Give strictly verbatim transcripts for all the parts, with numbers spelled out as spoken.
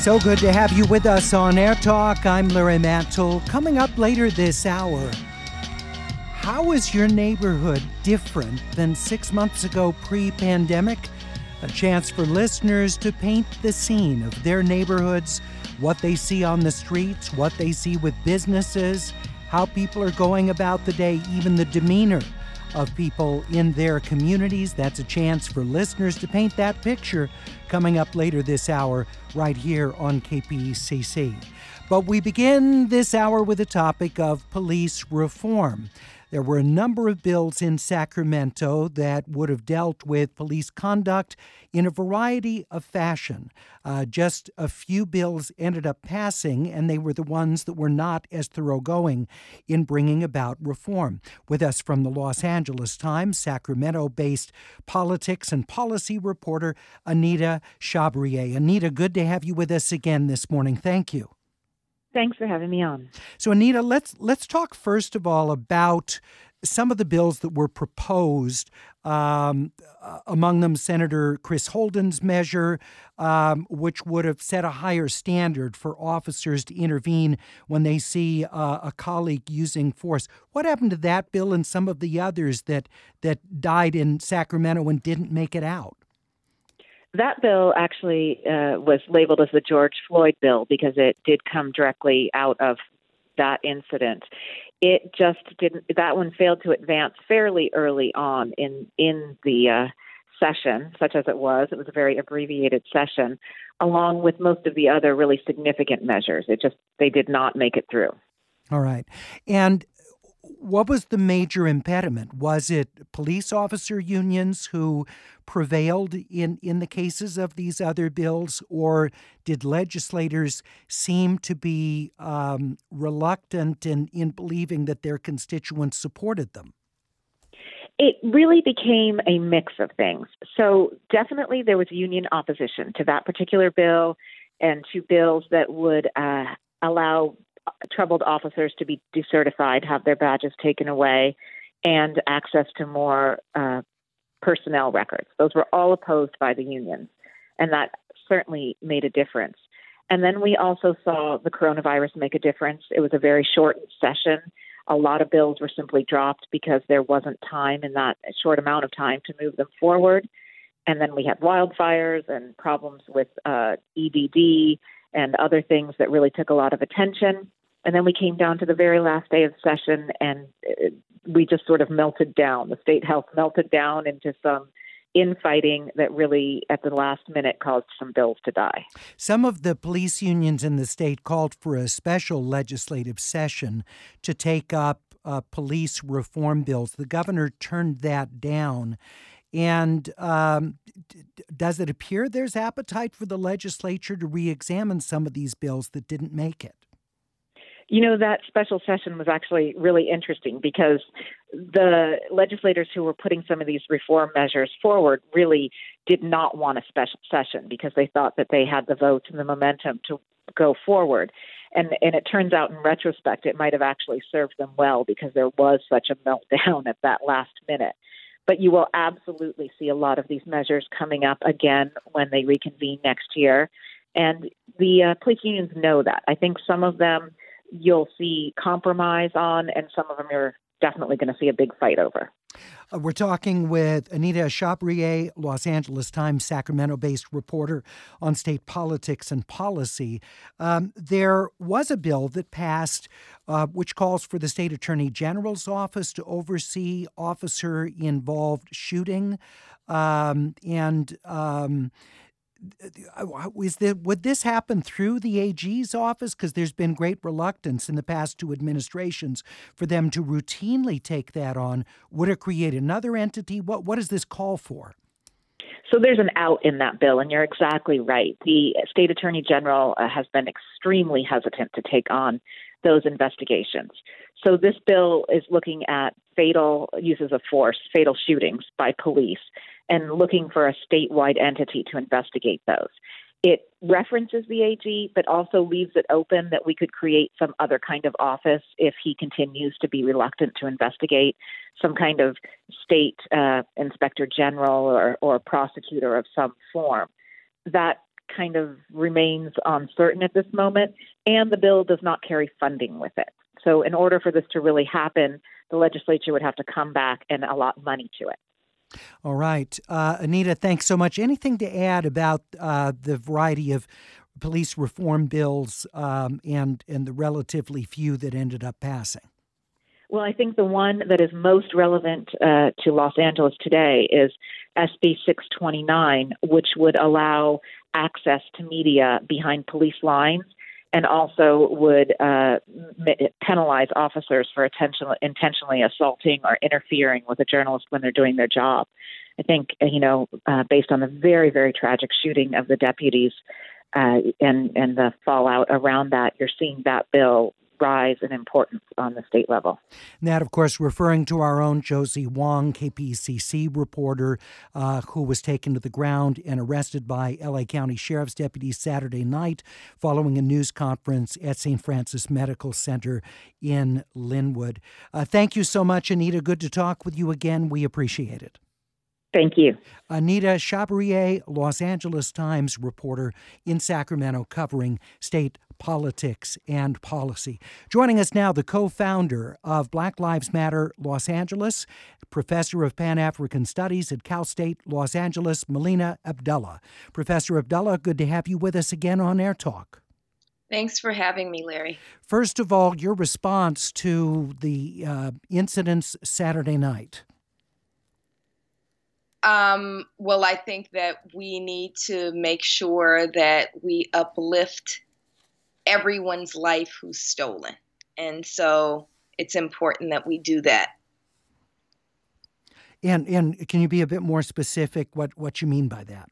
So good to have you with us on Air Talk. I'm Larry Mantle. Coming up later this hour, how is your neighborhood different than six months ago pre-pandemic? A chance for listeners to paint the scene of their neighborhoods, what they see on the streets, what they see with businesses, how people are going about the day, even the demeanor of people in their communities. That's a chance for listeners to paint that picture coming up later this hour right here on K P C C. But we begin this hour with a topic of police reform. There were a number of bills in Sacramento that would have dealt with police conduct in a variety of fashion. Uh, just a few bills ended up passing, and they were the ones that were not as thoroughgoing in bringing about reform. With us from the Los Angeles Times, Sacramento-based politics and policy reporter Anita Chabrier. Anita, good to have you with us again this morning. Thank you. Thanks for having me on. So, Anita, let's let's talk first of all about some of the bills that were proposed. Um, uh, among them, Senator Chris Holden's measure, um, which would have set a higher standard for officers to intervene when they see uh, a colleague using force. What happened to that bill and some of the others that that died in Sacramento and didn't make it out? That bill actually uh, was labeled as the George Floyd bill because it did come directly out of that incident. It just didn't, that one failed to advance fairly early on in, in the uh, session, such as it was. It was a very abbreviated session, along with most of the other really significant measures. It just, they did not make it through. All right. And what was the major impediment? Was it police officer unions who prevailed in, in the cases of these other bills, or did legislators seem to be um, reluctant in, in believing that their constituents supported them? It really became a mix of things. So definitely there was union opposition to that particular bill and to bills that would uh, allow troubled officers to be decertified, have their badges taken away, and access to more uh, personnel records. Those were all opposed by the unions, and that certainly made a difference. And then we also saw the coronavirus make a difference. It was a very short session. A lot of bills were simply dropped because there wasn't time in that short amount of time to move them forward. And then we had wildfires and problems with uh, E D D and other things that really took a lot of attention. And then we came down to the very last day of session, and we just sort of melted down. The state health melted down into some infighting that really, at the last minute, caused some bills to die. Some of the police unions in the state called for a special legislative session to take up uh, police reform bills. The governor turned that down. And um, d- does it appear there's appetite for the legislature to re-examine some of these bills that didn't make it? You know, that special session was actually really interesting because the legislators who were putting some of these reform measures forward really did not want a special session because they thought that they had the votes and the momentum to go forward. And, and it turns out in retrospect, it might have actually served them well because there was such a meltdown at that last minute. But you will absolutely see a lot of these measures coming up again when they reconvene next year. And the uh, police unions know that. I think some of them you'll see compromise on, and some of them you're definitely going to see a big fight over. Uh, we're talking with Anita Chabrier, Los Angeles Times, Sacramento-based reporter on state politics and policy. Um, there was a bill that passed uh, which calls for the state attorney general's office to oversee officer-involved shooting. Um, and um, is the, would this happen through the A G's office? Because there's been great reluctance in the past two administrations for them to routinely take that on. Would it create another entity? What What does this call for? So there's an out in that bill, and you're exactly right. The state attorney general uh, has been extremely hesitant to take on those investigations. So this bill is looking at fatal uses of force, fatal shootings by police, and looking for a statewide entity to investigate those. It references the A G, but also leaves it open that we could create some other kind of office if he continues to be reluctant to investigate, some kind of state uh, inspector general or, or prosecutor of some form. That kind of remains uncertain at this moment, and the bill does not carry funding with it. So in order for this to really happen, the legislature would have to come back and allot money to it. All right. Uh, Anita, thanks so much. Anything to add about uh, the variety of police reform bills um, and, and the relatively few that ended up passing? Well, I think the one that is most relevant uh, to Los Angeles today is S B six twenty-nine, which would allow access to media behind police lines and also would uh, penalize officers for intentional, intentionally assaulting or interfering with a journalist when they're doing their job. I think, you know, uh, based on the very, very tragic shooting of the deputies uh, and, and the fallout around that, you're seeing that bill rise in importance on the state level. And that, of course, referring to our own Josie Wong, K P C C reporter, uh, who was taken to the ground and arrested by L A County Sheriff's deputies Saturday night following a news conference at Saint Francis Medical Center in Linwood. Uh, thank you so much, Anita. Good to talk with you again. We appreciate it. Thank you. Anita Chabrier, Los Angeles Times reporter in Sacramento, covering state politics and policy. Joining us now, the co-founder of Black Lives Matter Los Angeles, professor of Pan-African Studies at Cal State Los Angeles, Melina Abdullah. Professor Abdullah, good to have you with us again on Air Talk. Thanks for having me, Larry. First of all, your response to the uh, incidents Saturday night. Um, well, I think that we need to make sure that we uplift everyone's life who's stolen. And so it's important that we do that. And and can you be a bit more specific what, what you mean by that?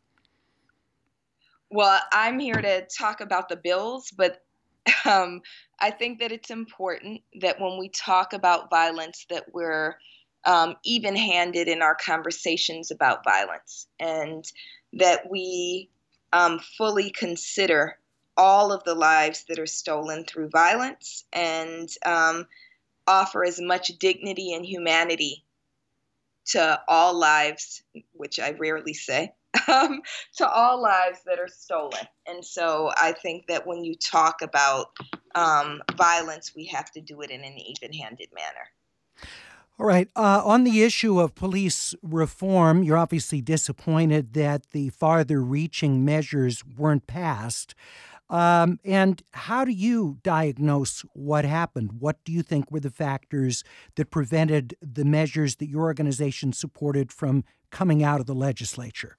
Well, I'm here to talk about the bills, but um, I think that it's important that when we talk about violence that we're Um, even-handed in our conversations about violence, and that we um, fully consider all of the lives that are stolen through violence and um, offer as much dignity and humanity to all lives, which I rarely say, um, to all lives that are stolen. And so I think that when you talk about um, violence, we have to do it in an even-handed manner. All right. Uh, on the issue of police reform, you're obviously disappointed that the farther-reaching measures weren't passed. Um, and how do you diagnose what happened? What do you think were the factors that prevented the measures that your organization supported from coming out of the legislature?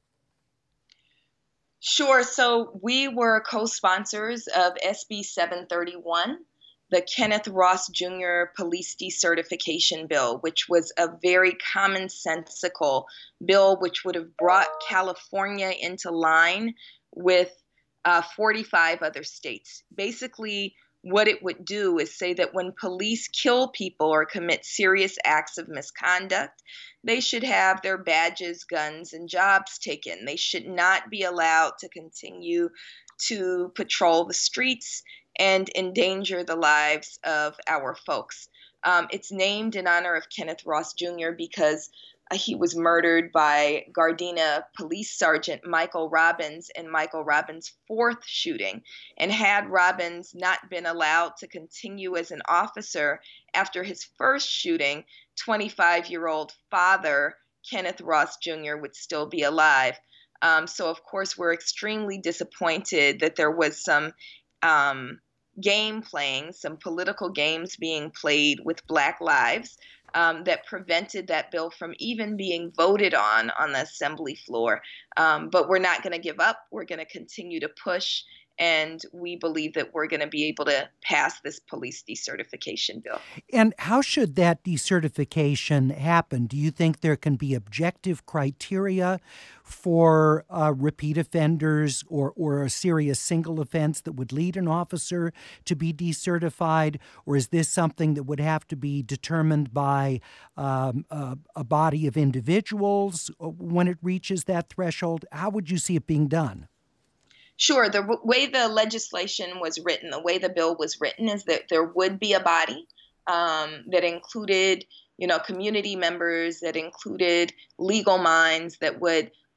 Sure. So we were co-sponsors of S B seven thirty-one. The Kenneth Ross Junior Police Decertification Bill, which was a very commonsensical bill, which would have brought California into line with uh, forty-five other states. Basically, what it would do is say that when police kill people or commit serious acts of misconduct, they should have their badges, guns, and jobs taken. They should not be allowed to continue to patrol the streets and endanger the lives of our folks. Um, it's named in honor of Kenneth Ross Junior because uh, he was murdered by Gardena Police Sergeant Michael Robbins in Michael Robbins' fourth shooting. And had Robbins not been allowed to continue as an officer after his first shooting, twenty-five-year-old father Kenneth Ross Junior would still be alive. Um, so, of course, we're extremely disappointed that there was some um, game playing, some political games being played with Black lives um, that prevented that bill from even being voted on on the assembly floor. Um, but we're not going to give up. We're going to continue to push. And we believe that we're going to be able to pass this police decertification bill. And how should that decertification happen? Do you think there can be objective criteria for uh, repeat offenders or, or a serious single offense that would lead an officer to be decertified? Or is this something that would have to be determined by um, a, a body of individuals when it reaches that threshold? How would you see it being done? Sure. The w- way the legislation was written, the way the bill was written is that there would be a body um, that included, you know, community members, that included legal minds that would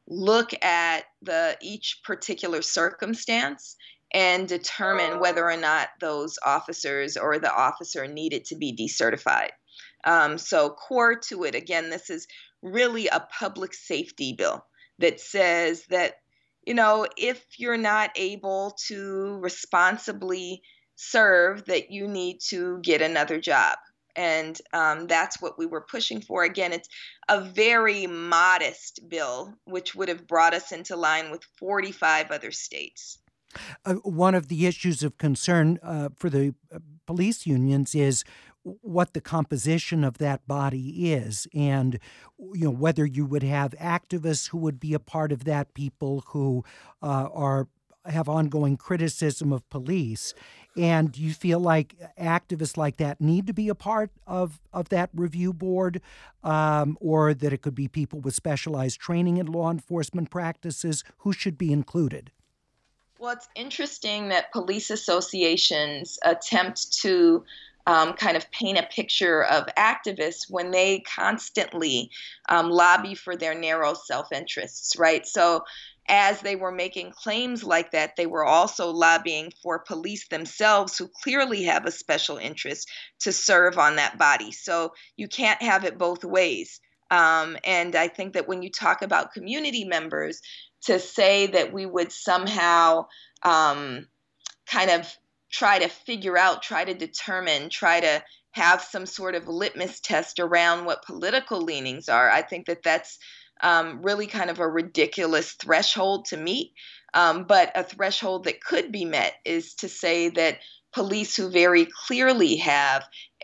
look at the each particular circumstance and determine whether or not those officers or the officer needed to be decertified. Um, so core to it, again, this is really a public safety bill that says that, you know, if you're not able to responsibly serve, that you need to get another job. And um, that's what we were pushing for. Again, it's a very modest bill, which would have brought us into line with forty-five other states. Uh, one of the issues of concern uh, for the uh, police unions is what the composition of that body is, and you know whether you would have activists who would be a part of that, people who uh, are have ongoing criticism of police. And do you feel like activists like that need to be a part of, of that review board, um, or that it could be people with specialized training in law enforcement practices? Who should be included? Well, it's interesting that police associations attempt to um, kind of paint a picture of activists when they constantly um, lobby for their narrow self-interests, right? So as they were making claims like that, they were also lobbying for police themselves, who clearly have a special interest to serve on that body. So you can't have it both ways. Um, and I think that when you talk about community members, to say that we would somehow um, kind of try to figure out, try to determine, try to have some sort of litmus test around what political leanings are, I think that that's um, really kind of a ridiculous threshold to meet. Um, but a threshold that could be met is to say that police who very clearly have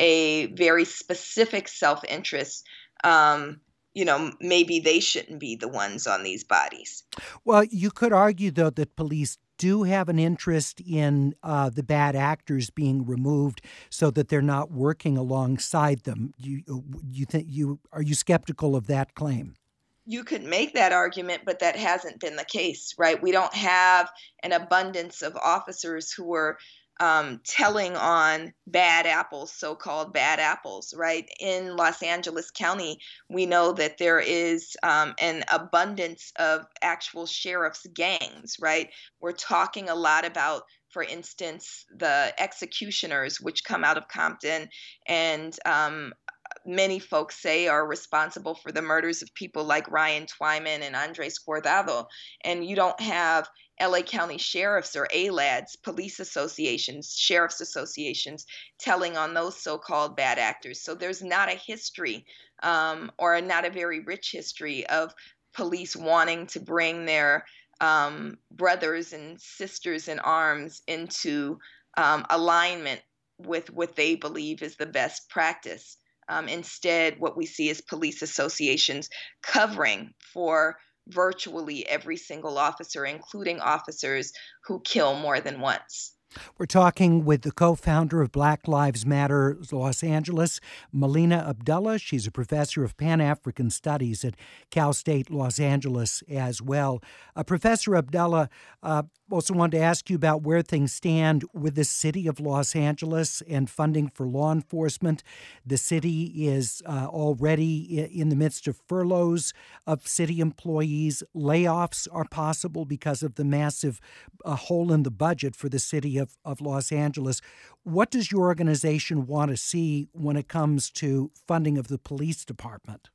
a very specific self-interest, um, you know, maybe they shouldn't be the ones on these bodies. Well, you could argue, though, that police do have an interest in uh, the bad actors being removed so that they're not working alongside them. You, you think you are you skeptical of that claim? You could make that argument, but that hasn't been the case, right? We don't have an abundance of officers who are um, telling on bad apples, so-called bad apples, right? In Los Angeles County, we know that there is um, an abundance of actual sheriff's gangs, right? We're talking a lot about, for instance, the executioners, which come out of Compton, and um, many folks say are responsible for the murders of people like Ryan Twyman and Andres Guardado. And you don't have L A County sheriffs or A L A Ds, police associations, sheriff's associations telling on those so-called bad actors. So there's not a history um, or not a very rich history of police wanting to bring their um, brothers and sisters in arms into um, alignment with what they believe is the best practice. Um, instead, what we see is police associations covering for virtually every single officer, including officers who kill more than once. We're talking with the co-founder of Black Lives Matter Los Angeles, Melina Abdullah. She's a professor of Pan-African Studies at Cal State Los Angeles as well. Uh, Professor Abdullah, uh, also wanted to ask you about where things stand with the city of Los Angeles and funding for law enforcement. The city is uh, already in the midst of furloughs of city employees. Layoffs are possible because of the massive uh, hole in the budget for the city of Of, of Los Angeles. What does your organization want to see when it comes to funding of the police department?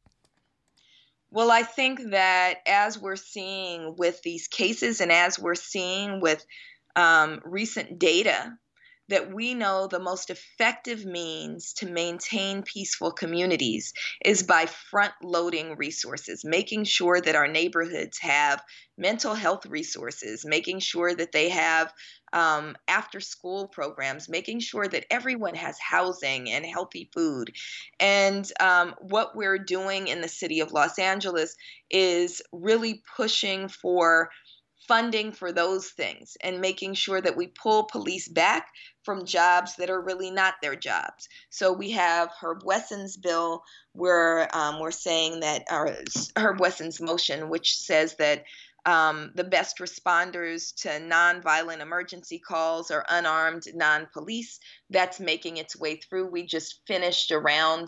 Well, I think that as we're seeing with these cases and as we're seeing with um, recent data, that we know the most effective means to maintain peaceful communities is by front-loading resources, making sure that our neighborhoods have mental health resources, making sure that they have um, after-school programs, making sure that everyone has housing and healthy food. And um, what we're doing in the city of Los Angeles is really pushing for funding for those things and making sure that we pull police back from jobs that are really not their jobs. So we have Herb Wesson's bill where um, we're saying that, or Herb Wesson's motion, which says that um, the best responders to nonviolent emergency calls are unarmed non-police. That's making its way through. We just finished a round of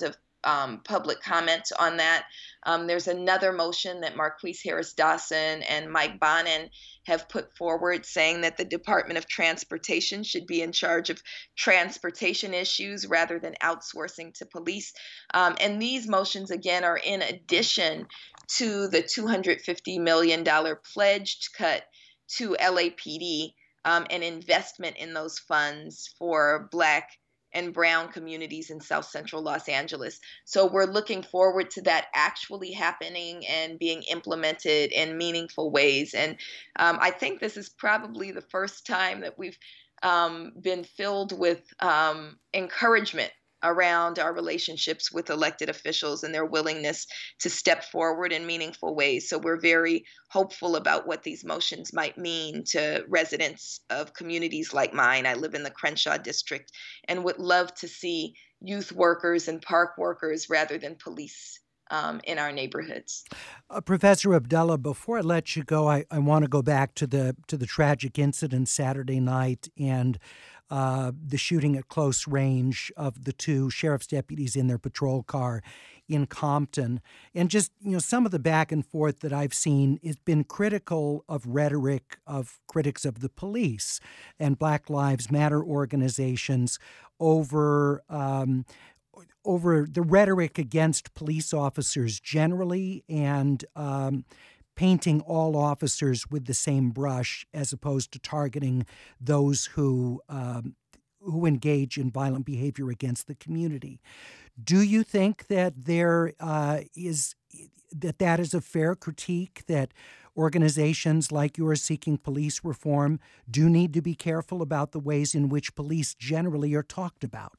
um, public comment on that. Um, there's another motion that Marqueece Harris Dawson and Mike Bonin have put forward saying that the Department of Transportation should be in charge of transportation issues rather than outsourcing to police. Um, and these motions, again, are in addition to the two hundred fifty million dollars pledged cut to L A P D um, and investment in those funds for Black and brown communities in South Central Los Angeles. So we're looking forward to that actually happening and being implemented in meaningful ways. And um, I think this is probably the first time that we've um, been filled with um, encouragement around our relationships with elected officials and their willingness to step forward in meaningful ways. So we're very hopeful about what these motions might mean to residents of communities like mine. I live in the Crenshaw district and would love to see youth workers and park workers rather than police um, in our neighborhoods. Uh, Professor Abdullah, before I let you go, I, I want to go back to the to the tragic incident Saturday night and Uh, the shooting at close range of the two sheriff's deputies in their patrol car in Compton. And just, you know, some of the back and forth that I've seen has been critical of rhetoric of critics of the police and Black Lives Matter organizations over um, over the rhetoric against police officers generally and um painting all officers with the same brush as opposed to targeting those who um, who engage in violent behavior against the community. Do you think that there uh, is that that is a fair critique, that organizations like yours seeking police reform do need to be careful about the ways in which police generally are talked about?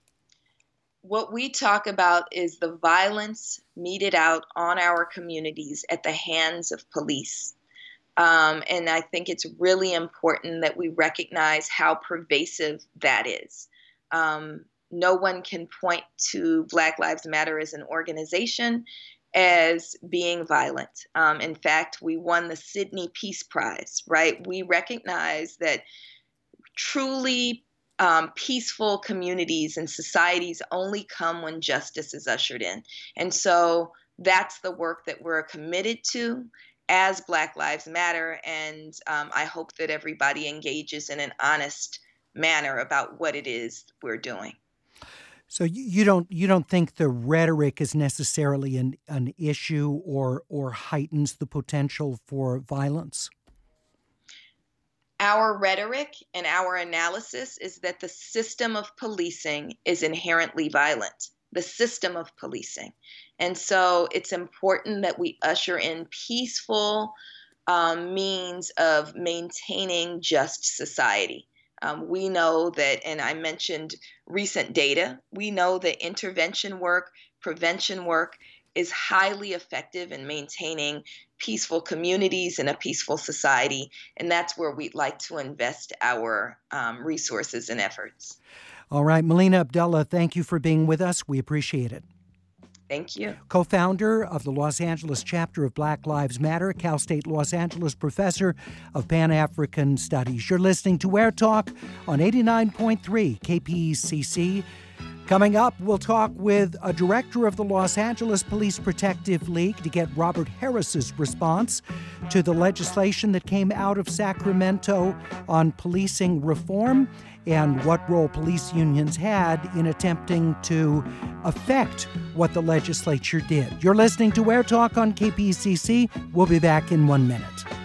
What we talk about is the violence meted out on our communities at the hands of police. Um, and I think it's really important that we recognize how pervasive that is. Um, no one can point to Black Lives Matter as an organization as being violent. Um, in fact, we won the Sydney Peace Prize, right? We recognize that truly Um, peaceful communities and societies only come when justice is ushered in. And so that's the work that we're committed to as Black Lives Matter. And um, I hope that everybody engages in an honest manner about what it is we're doing. So you don't you don't think the rhetoric is necessarily an, an issue or or heightens the potential for violence? Our rhetoric and our analysis is that the system of policing is inherently violent, the system of policing. And so it's important that we usher in peaceful um, means of maintaining just society. Um, we know that, and I mentioned recent data, we know that intervention work, prevention work is highly effective in maintaining peaceful communities and a peaceful society. And that's where we'd like to invest our um, resources and efforts. All right, Melina Abdullah, thank you for being with us. We appreciate it. Thank you. Co-founder of the Los Angeles chapter of Black Lives Matter, Cal State Los Angeles professor of Pan-African Studies. You're listening to Air Talk on eighty-nine point three K P E C C. Coming up, we'll talk with a director of the Los Angeles Police Protective League to get Robert Harris's response to the legislation that came out of Sacramento on policing reform and what role police unions had in attempting to affect what the legislature did. You're listening to Air Talk on K P E C C. We'll be back in one minute.